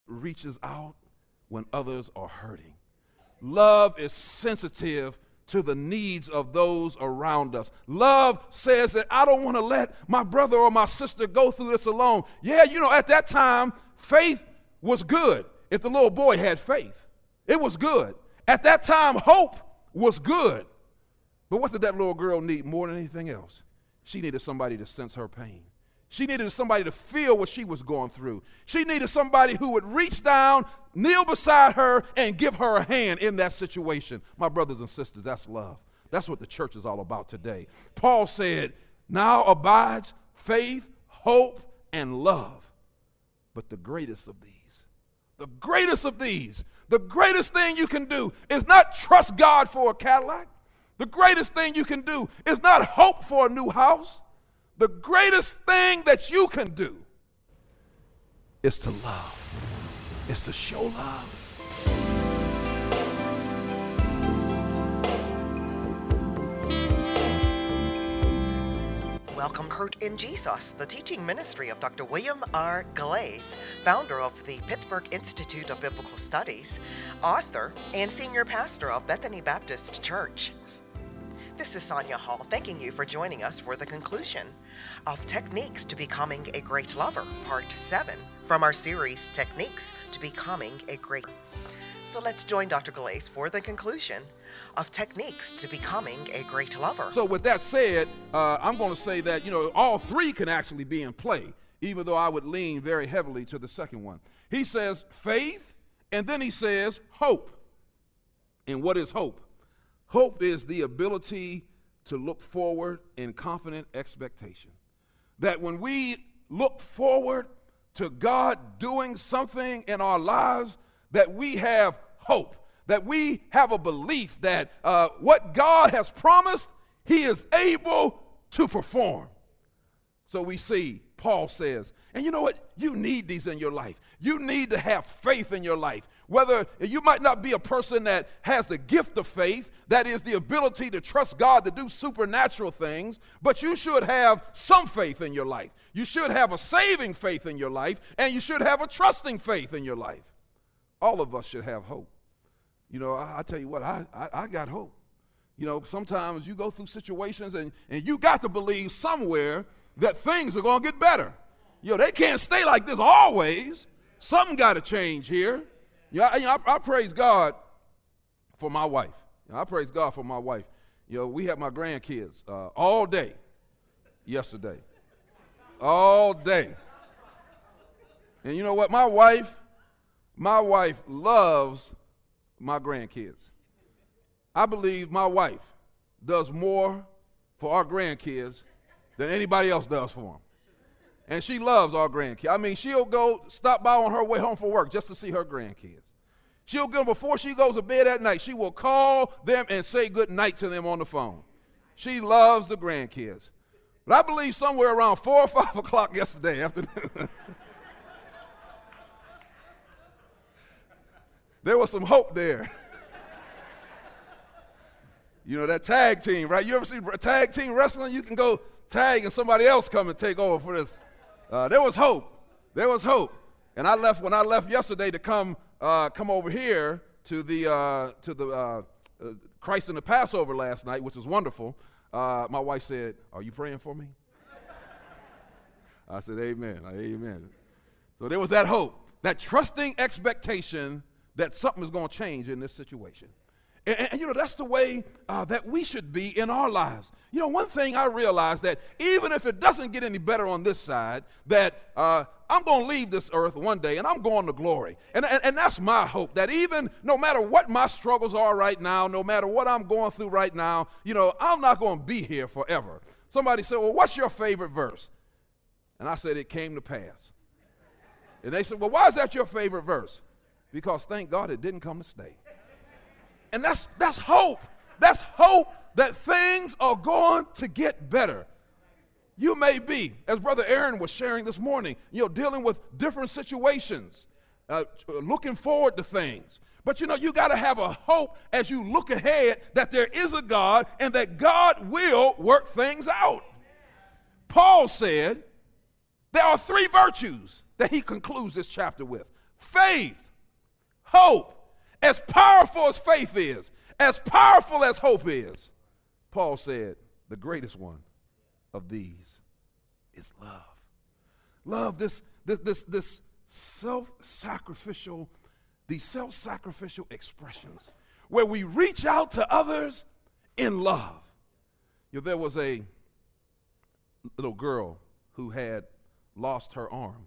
reaches out when others are hurting. Love is sensitive to the needs of those around us. Love says that I don't want to let my brother or my sister go through this alone. Yeah, at that time, faith was good. If the little boy had faith, it was good. At that time, hope was good. But what did that little girl need more than anything else? She needed somebody to sense her pain. She needed somebody to feel what she was going through. She needed somebody who would reach down, kneel beside her, and give her a hand in that situation. My brothers and sisters, that's love. That's what the church is all about today. Paul said, now abides faith, hope, and love. But the greatest of these, the greatest thing you can do is not trust God for a Cadillac. The greatest thing you can do is not hope for a new house. The greatest thing that you can do is to love, is to show love. Welcome Kurt in Jesus, the teaching ministry of Dr. William R. Glaze, founder of the Pittsburgh Institute of Biblical Studies, author, and senior pastor of Bethany Baptist Church. This is Sonia Hall, thanking you for joining us for the conclusion of Techniques to Becoming a Great Lover, Part 7, from our series, Techniques to Becoming a Great. So let's join Dr. Glaze for the conclusion of Techniques to Becoming a Great Lover. So with that said, I'm going to say that, all three can actually be in play, even though I would lean very heavily to the second one. He says faith, and then he says hope. And what is hope? Hope is the ability to look forward in confident expectation. That when we look forward to God doing something in our lives, that we have hope, that we have a belief that what God has promised, he is able to perform. So we see, Paul says, and you know what? You need these in your life. You need to have faith in your life. Whether you might not be a person that has the gift of faith, that is the ability to trust God to do supernatural things, but you should have some faith in your life. You should have a saving faith in your life, and you should have a trusting faith in your life. All of us should have hope. I tell you what, I got hope. Sometimes you go through situations and you got to believe somewhere that things are going to get better. They can't stay like this always. Something got to change here. I praise God for my wife. I praise God for my wife. We had my grandkids all day yesterday. All day. And you know what? My wife loves my grandkids. I believe my wife does more for our grandkids than anybody else does for them. And she loves our grandkids. I mean, she'll go stop by on her way home from work just to see her grandkids. She'll go, before she goes to bed at night, she will call them and say good night to them on the phone. She loves the grandkids. But I believe somewhere around 4 or 5 o'clock yesterday afternoon, there was some hope there. That tag team, right? You ever see tag team wrestling? You can go tag and somebody else come and take over for this. There was hope. There was hope. And when I left yesterday to come over here to the Christ in the Passover last night, which was wonderful, my wife said, "Are you praying for me?" I said, "Amen, amen." So there was that hope, that trusting expectation that something is going to change in this situation. And that's the way that we should be in our lives. One thing I realized, that even if it doesn't get any better on this side, that I'm going to leave this earth one day and I'm going to glory. And that's my hope, that even no matter what my struggles are right now, no matter what I'm going through right now, I'm not going to be here forever. Somebody said, "Well, what's your favorite verse?" And I said, "It came to pass." And they said, "Well, why is that your favorite verse?" Because thank God it didn't come to stay. And that's hope. That's hope that things are going to get better. You may be, as Brother Aaron was sharing this morning, dealing with different situations, looking forward to things. But you got to have a hope as you look ahead that there is a God and that God will work things out. Paul said there are 3 virtues that he concludes this chapter with: faith, hope. As powerful as faith is, as powerful as hope is, Paul said, the greatest one of these is love. Love, this self-sacrificial, these self-sacrificial expressions where we reach out to others in love. There was a little girl who had lost her arm,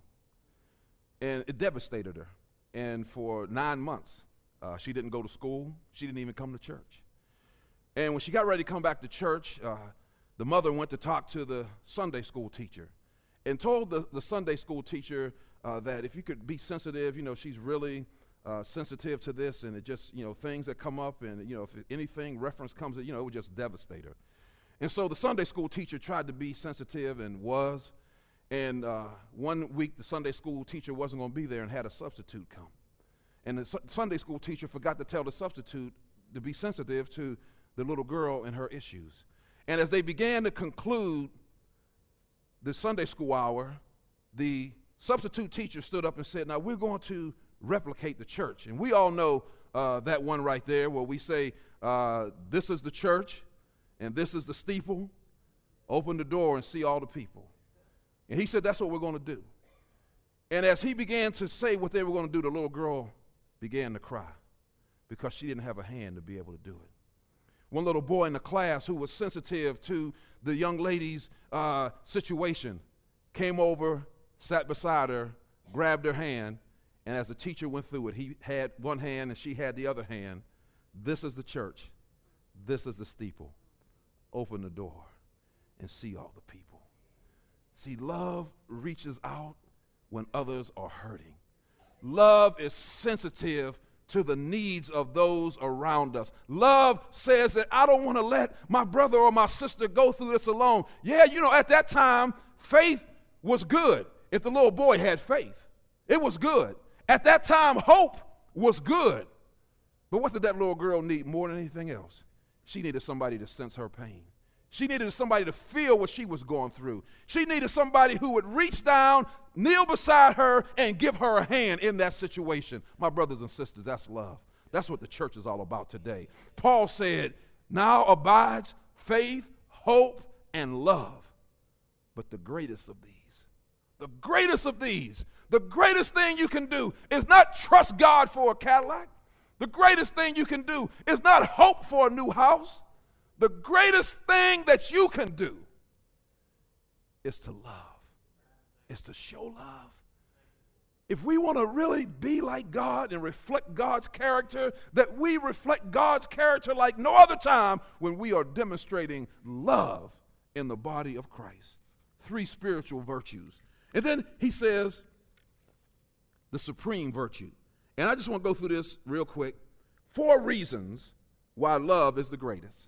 and it devastated her. And for 9 months, she didn't go to school. She didn't even come to church. And when she got ready to come back to church, the mother went to talk to the Sunday school teacher and told the Sunday school teacher that if you could be sensitive, she's really sensitive to this, and it just, things that come up, and, if anything reference comes, it would just devastate her. And so the Sunday school teacher tried to be sensitive and was. And one week, the Sunday school teacher wasn't going to be there and had a substitute come. And the Sunday school teacher forgot to tell the substitute to be sensitive to the little girl and her issues. And as they began to conclude the Sunday school hour, the substitute teacher stood up and said, now we're going to replicate the church. And we all know that one right there where we say, this is the church and this is the steeple. Open the door and see all the people. And he said, that's what we're going to do. And as he began to say what they were going to do, the little girl began to cry because she didn't have a hand to be able to do it. One little boy in the class who was sensitive to the young lady's situation came over, sat beside her, grabbed her hand, and as the teacher went through it, he had one hand and she had the other hand. This is the church. This is the steeple. Open the door and see all the people. See, love reaches out when others are hurting. Love is sensitive to the needs of those around us. Love says that I don't want to let my brother or my sister go through this alone. Yeah, at that time, faith was good. If the little boy had faith, it was good. At that time, hope was good. But what did that little girl need more than anything else? She needed somebody to sense her pain. She needed somebody to feel what she was going through. She needed somebody who would reach down, kneel beside her, and give her a hand in that situation. My brothers and sisters, that's love. That's what the church is all about today. Paul said, now abides faith, hope, and love. But the greatest of these, the greatest thing you can do is not trust God for a Cadillac. The greatest thing you can do is not hope for a new house. The greatest thing that you can do is to love, is to show love. If we want to really be like God and reflect God's character, that we reflect God's character like no other time when we are demonstrating love in the body of Christ. 3 spiritual virtues. And then he says the supreme virtue. And I just want to go through this real quick. 4 reasons why love is the greatest.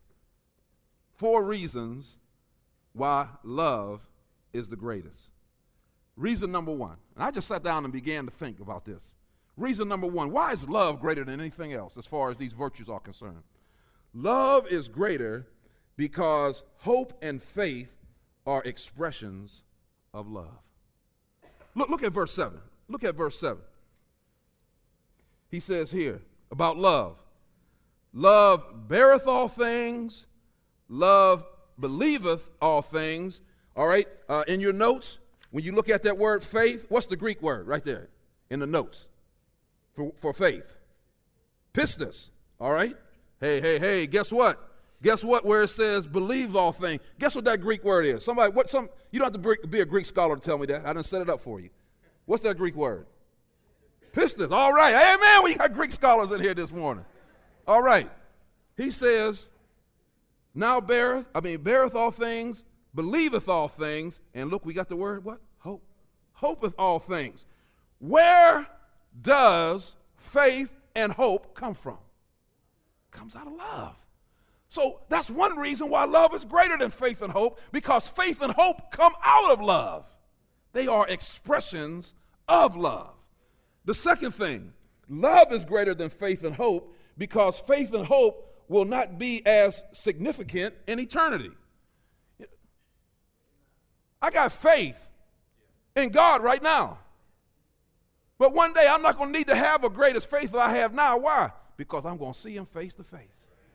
4 reasons why love is the greatest. Reason number 1, and I just sat down and began to think about this. Reason number 1, why is love greater than anything else as far as these virtues are concerned? Love is greater because hope and faith are expressions of love. Look at verse 7. Look at verse 7. He says here about love. Love beareth all things. Love believeth all things. All right, in your notes, when you look at that word faith, what's the Greek word right there in the notes for faith? Pistis, all right? Hey, guess what? Guess what where it says believe all things? Guess what that Greek word is? You don't have to be a Greek scholar to tell me that. I done set it up for you. What's that Greek word? Pistis, all right. Amen, we got Greek scholars in here this morning. All right. He says, now beareth all things, believeth all things, and look, we got the word what? Hope. Hopeth all things. Where does faith and hope come from? It comes out of love. So that's one reason why love is greater than faith and hope, because faith and hope come out of love. They are expressions of love. The second thing, love is greater than faith and hope because faith and hope will not be as significant in eternity. I got faith in God right now. But one day I'm not going to need to have a greatest faith that I have now. Why? Because I'm going to see him face to face.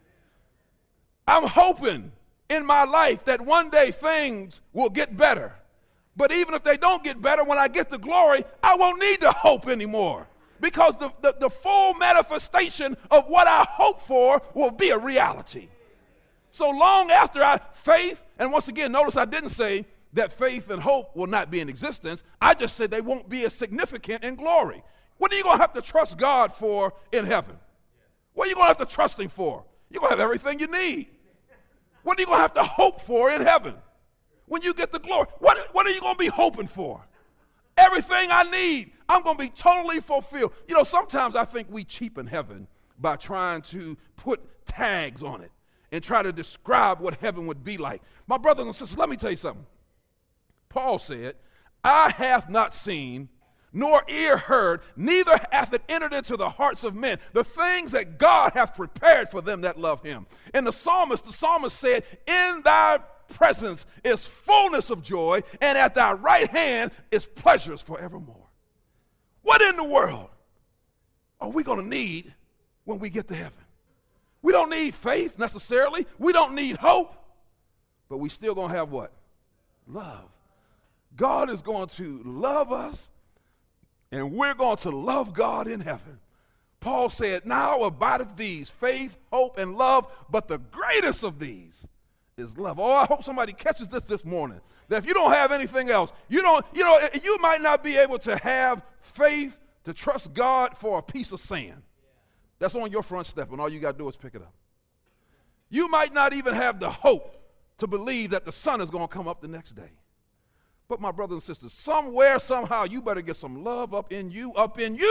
I'm hoping in my life that one day things will get better. But even if they don't get better, when I get the glory, I won't need to hope anymore. Because the full manifestation of what I hope for will be a reality. So long after faith, and once again, notice I didn't say that faith and hope will not be in existence. I just said they won't be as significant in glory. What are you going to have to trust God for in heaven? What are you going to have to trust him for? You're going to have everything you need. What are you going to have to hope for in heaven? When you get the glory, what are you going to be hoping for? Everything I need, I'm going to be totally fulfilled. You know, sometimes I think we cheapen heaven by trying to put tags on it and try to describe what heaven would be like. My brothers and sisters, let me tell you something. Paul said, "Eye hath not seen, nor ear heard, neither hath it entered into the hearts of men, the things that God hath prepared for them that love him." And the psalmist said, "In thy presence is fullness of joy, and at thy right hand is pleasures forevermore." What in the world are we going to need when we get to heaven? We don't need faith necessarily. We don't need hope. But we still going to have what? Love. God is going to love us, and we're going to love God in heaven. Paul said, "Now abideth these, faith, hope, and love, but the greatest of these is love." Oh, I hope somebody catches this morning. That if you don't have anything else, you might not be able to have faith to trust God for a piece of sand that's on your front step, and all you got to do is pick it up. You might not even have the hope to believe that the sun is going to come up the next day. But my brothers and sisters, somewhere, somehow, you better get some love up in you, up in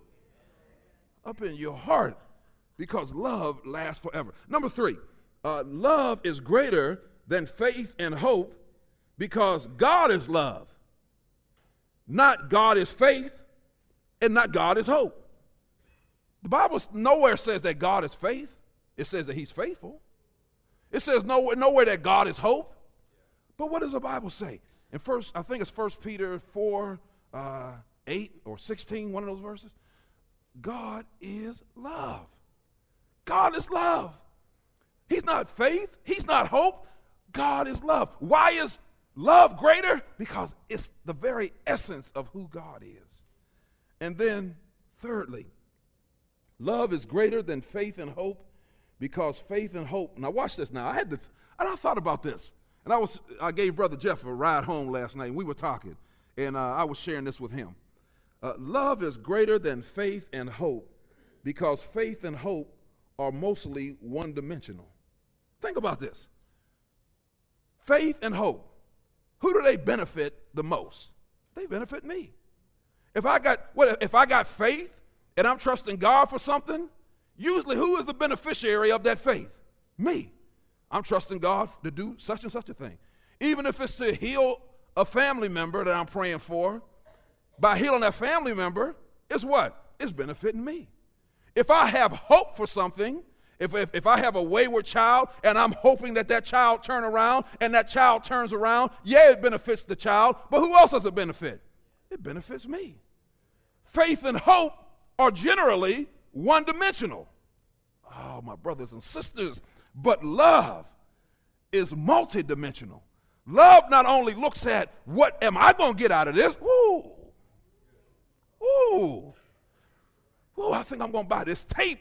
your heart, because love lasts forever. Number 3, love is greater than faith and hope because God is love. Not God is faith and not God is hope. The Bible nowhere says that God is faith. It says that he's faithful. It says nowhere that God is hope. But what does the Bible say? In I think it's 1 Peter 4, 8 or 16, one of those verses. God is love. God is love. He's not faith. He's not hope. God is love. Why is love greater? Because it's the very essence of who God is. And then, thirdly, love is greater than faith and hope because faith and hope. Now, watch this now. I thought about this. And I gave Brother Jeff a ride home last night, and we were talking, and I was sharing this with him. Love is greater than faith and hope because faith and hope are mostly one-dimensional. Think about this. Faith and hope, who do they benefit the most? They benefit me. If I got faith and I'm trusting God for something, usually who is the beneficiary of that faith? Me. I'm trusting God to do such and such a thing. Even if it's to heal a family member that I'm praying for, by healing that family member, it's what? It's benefiting me. If I have hope for something, if I have a wayward child and I'm hoping that child turn around and that child turns around, yeah, it benefits the child, but who else does it benefit? It benefits me. Faith and hope are generally one-dimensional. Oh, my brothers and sisters, but love is multidimensional. Love not only looks at what am I going to get out of this? Ooh, I think I'm going to buy this tape.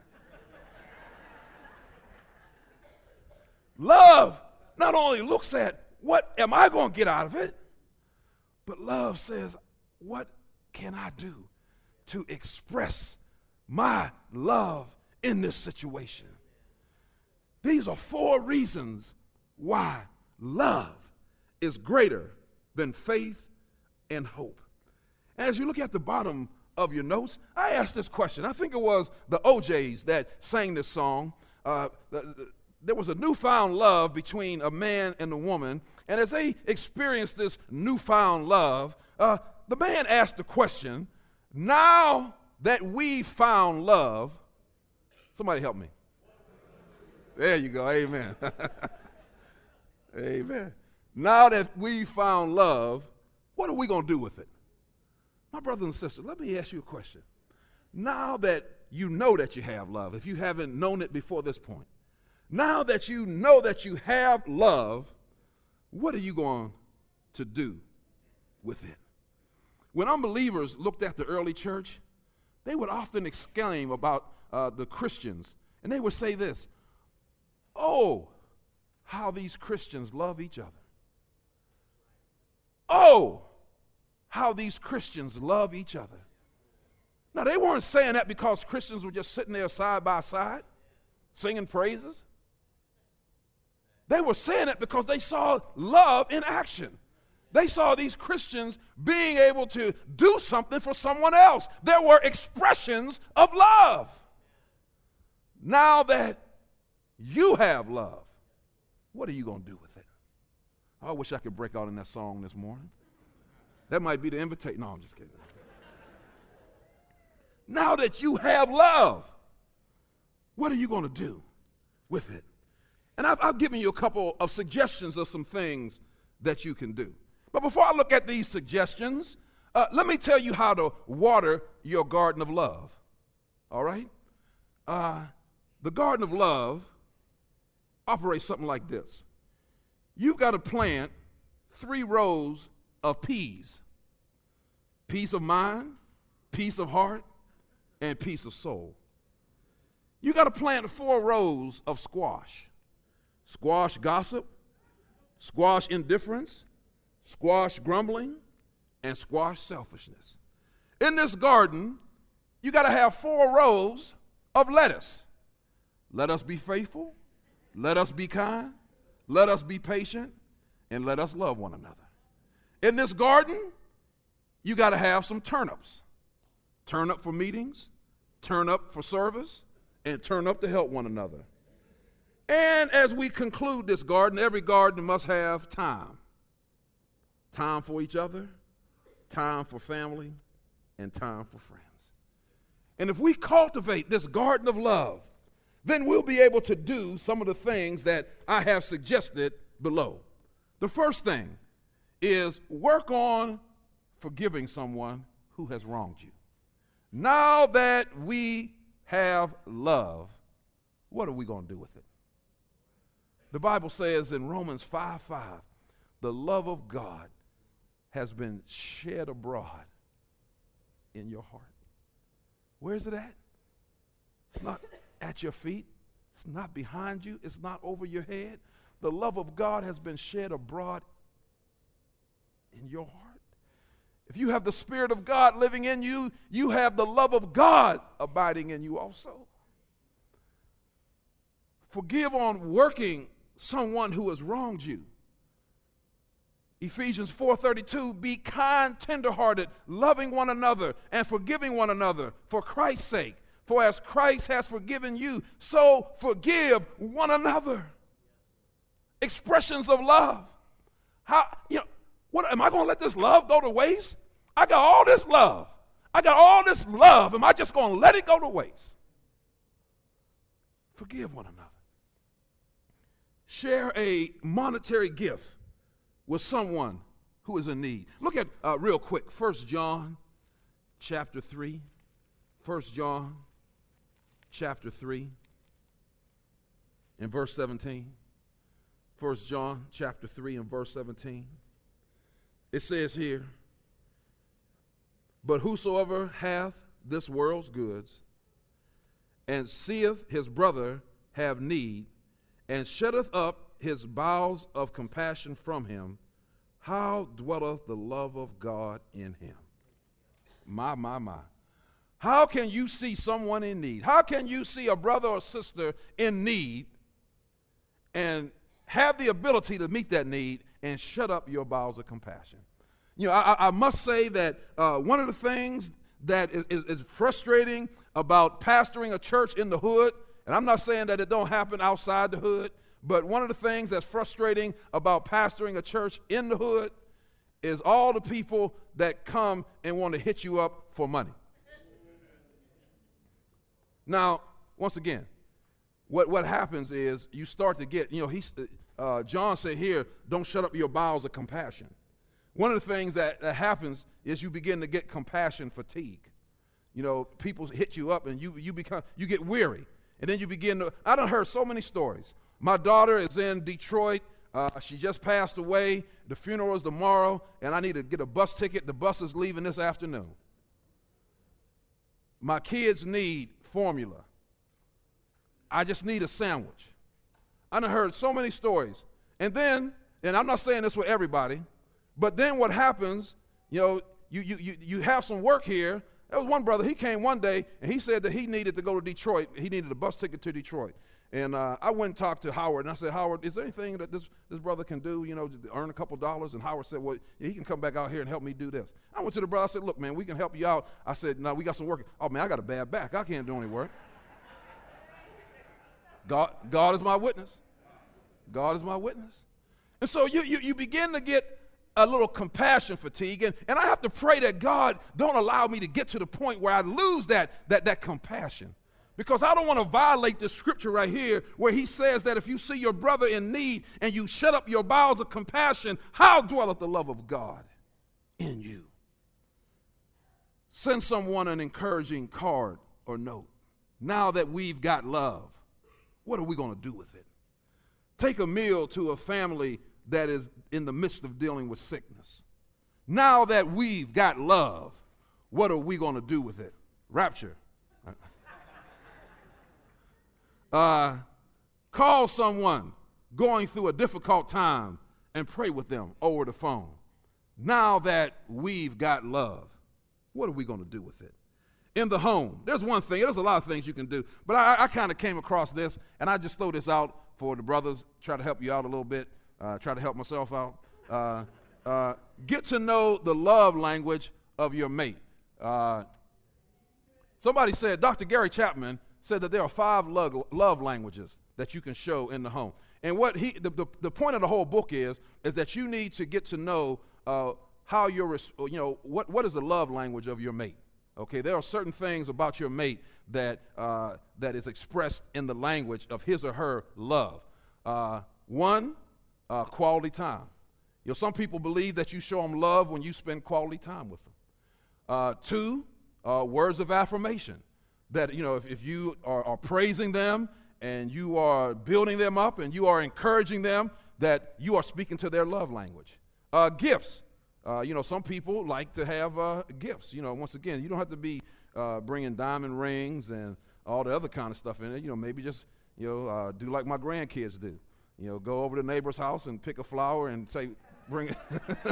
Love not only looks at what am I going to get out of it, but love says, what can I do to express my love in this situation? These are 4 reasons why love is greater than faith and hope. As you look at the bottom of your notes, I asked this question. I think it was the OJs that sang this song. There was a newfound love between a man and a woman, and as they experienced this newfound love, the man asked the question, now that we found love, somebody help me. There you go, amen. Amen. Now that we found love, what are we going to do with it? My brothers and sisters, let me ask you a question. Now that you know that you have love, if you haven't known it before this point, now that you know that you have love, what are you going to do with it? When unbelievers looked at the early church, they would often exclaim about the Christians, and they would say this, "Oh, how these Christians love each other. Oh, how these Christians love each other." Now, they weren't saying that because Christians were just sitting there side by side singing praises. They were saying it because they saw love in action. They saw these Christians being able to do something for someone else. There were expressions of love. Now that you have love, what are you going to do with it? I wish I could break out in that song this morning. That might be the invitation. No, I'm just kidding. Now that you have love, what are you going to do with it? And I've given you a couple of suggestions of some things that you can do. But before I look at these suggestions, let me tell you how to water your garden of love. All right? The garden of love operates something like this. You've got to plant 3 rows of peas. Peace of mind, peace of heart, and peace of soul. You got to plant 4 rows of squash. Squash gossip, squash indifference, squash grumbling, and squash selfishness. In this garden, you got to have 4 rows of lettuce. Let us be faithful, let us be kind, let us be patient, and let us love one another. In this garden, you got to have some turnips. Turn up for meetings, turn up for service, and turn up to help one another. And as we conclude this garden, every garden must have time. Time for each other, time for family, and time for friends. And if we cultivate this garden of love, then we'll be able to do some of the things that I have suggested below. The first thing is work on forgiving someone who has wronged you. Now that we have love, what are we going to do with it? The Bible says in Romans 5:5, the love of God has been shed abroad in your heart. Where is it at? It's not at your feet. It's not behind you. It's not over your head. The love of God has been shed abroad in your heart. If you have the Spirit of God living in you, you have the love of God abiding in you also. Forgive on working someone who has wronged you. Ephesians 4:32, be kind, tenderhearted, loving one another, and forgiving one another for Christ's sake. For as Christ has forgiven you, so forgive one another. Expressions of love. What am I going to let this love go to waste? I got all this love. I got all this love. Am I just going to let it go to waste? Forgive one another. Share a monetary gift with someone who is in need. Look at, real quick, 1 John chapter 3. 1 John chapter 3 and verse 17. 1 John chapter 3 and verse 17. It says here, but whosoever hath this world's goods, and seeth his brother have need, and shutteth up his bowels of compassion from him, how dwelleth the love of God in him? My. How can you see someone in need? How can you see a brother or sister in need and have the ability to meet that need and shut up your bowels of compassion? You know, I must say that one of the things that is frustrating about pastoring a church in the hood, and I'm not saying that it don't happen outside the hood, but one of the things that's frustrating about pastoring a church in the hood is all the people that come and want to hit you up for money. Now, once again, what happens is you start to get, John said here, don't shut up your bowels of compassion. One of the things that happens is you begin to get compassion fatigue. You know, people hit you up and you get weary. And then you begin to, I done heard so many stories. My daughter is in Detroit. She just passed away. The funeral is tomorrow, and I need to get a bus ticket. The bus is leaving this afternoon. My kids need formula. I just need a sandwich. I done heard so many stories. And I'm not saying this with everybody, but then what happens, you know, you have some work here. There was one brother, he came one day, and he said that he needed to go to Detroit. He needed a bus ticket to Detroit. And I went and talked to Howard, and I said, Howard, is there anything that this brother can do, you know, to earn a couple dollars? And Howard said, well, yeah, he can come back out here and help me do this. I went to the brother, I said, look, man, we can help you out. I said, no, we got some work. Oh, man, I got a bad back. I can't do any work. God is my witness. God is my witness. And so you begin to get a little compassion fatigue, and I have to pray that God don't allow me to get to the point where I lose that compassion. Because I don't want to violate this scripture right here where he says that if you see your brother in need and you shut up your bowels of compassion, how dwelleth the love of God in you? Send someone an encouraging card or note. Now that we've got love, what are we going to do with it? Take a meal to a family that is in the midst of dealing with sickness. Now that we've got love, what are we going to do with it? Rapture. Call someone going through a difficult time and pray with them over the phone. Now that we've got love, what are we going to do with it? In the home, there's one thing. There's a lot of things you can do, but I kind of came across this, and I just throw this out for the brothers, try to help you out a little bit, try to help myself out. Get to know the love language of your mate. Somebody said, Dr. Gary Chapman said that there are 5 love languages that you can show in the home. And what the point of the whole book is that you need to get to know how what is the love language of your mate. Okay, there are certain things about your mate that is expressed in the language of his or her love. One, quality time. You know, some people believe that you show them love when you spend quality time with them. 2, words of affirmation. That, you know, if you are praising them and you are building them up and you are encouraging them, that you are speaking to their love language. Gifts. You know, some people like to have gifts. You know, once again, you don't have to be bringing diamond rings and all the other kind of stuff in it. You know, maybe just, do like my grandkids do. You know, go over to the neighbor's house and pick a flower and say, bring it.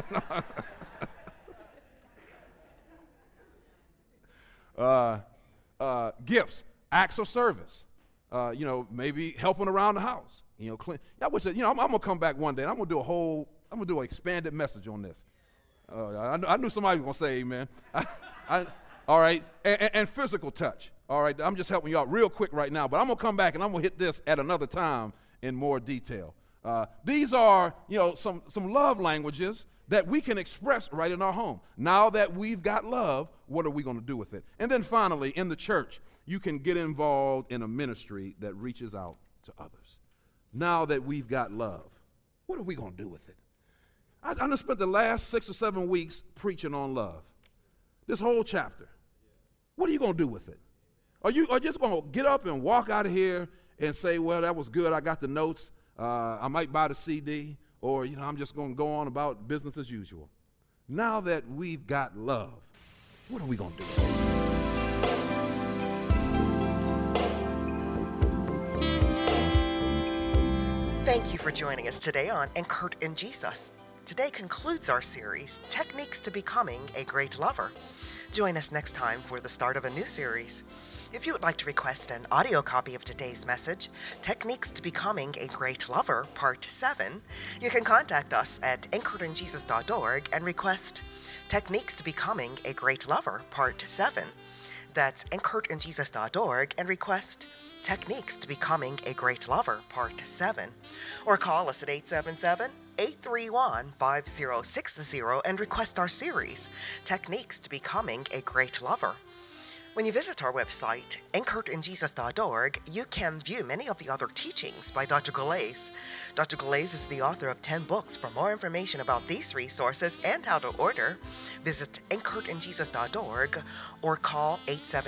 Gifts, acts of service, maybe helping around the house, clean. I'm going to come back one day and I'm going to do an expanded message on this. I knew somebody was going to say amen. All right, and physical touch. All right, I'm just helping you out real quick right now, but I'm going to come back and I'm going to hit this at another time in more detail. These are, some love languages that we can express right in our home. Now that we've got love, what are we going to do with it? And then finally, in the church, you can get involved in a ministry that reaches out to others. Now that we've got love, what are we going to do with it? I done spent the last 6 or 7 weeks preaching on love. This whole chapter. What are you going to do with it? Are you just going to get up and walk out of here and say, well, that was good, I got the notes, I might buy the CD, or, I'm just going to go on about business as usual? Now that we've got love, what are we going to do with it? Thank you for joining us today on Anchored in Jesus. Today concludes our series, Techniques to Becoming a Great Lover. Join us next time for the start of a new series. If you would like to request an audio copy of today's message, Techniques to Becoming a Great Lover, Part 7, you can contact us at anchoredinjesus.org and request Techniques to Becoming a Great Lover, Part 7. That's anchoredinjesus.org and request Techniques to Becoming a Great Lover, Part 7. Or call us at 877-831-5060 and request our series, Techniques to Becoming a Great Lover. When you visit our website, anchoredinjesus.org, you can view many of the other teachings by Dr. Galais. Dr. Galais is the author of 10 books. For more information about these resources and how to order, visit anchoredinjesus.org or call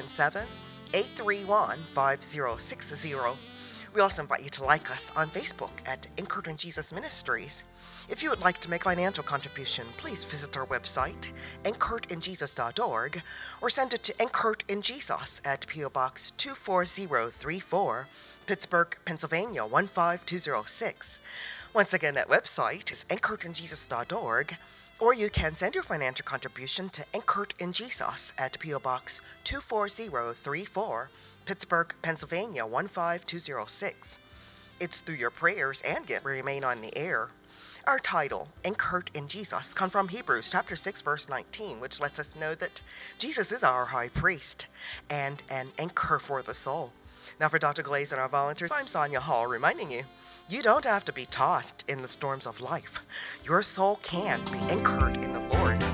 877-831-5060. We also invite you to like us on Facebook at Anchored in Jesus Ministries. If you would like to make a financial contribution, please visit our website, anchoredinjesus.org, or send it to Anchored in Jesus at P.O. Box 24034, Pittsburgh, Pennsylvania 15206. Once again, that website is anchoredinjesus.org, or you can send your financial contribution to Anchored in Jesus at P.O. Box 24034, Pittsburgh, Pennsylvania 15206. It's through your prayers and gift we remain on the air. Our title, Anchored in Jesus, comes from Hebrews chapter 6, verse 19, which lets us know that Jesus is our high priest and an anchor for the soul. Now for Dr. Galais and our volunteers, I'm Sonia Hall reminding you, you don't have to be tossed in the storms of life. Your soul can be anchored in the Lord.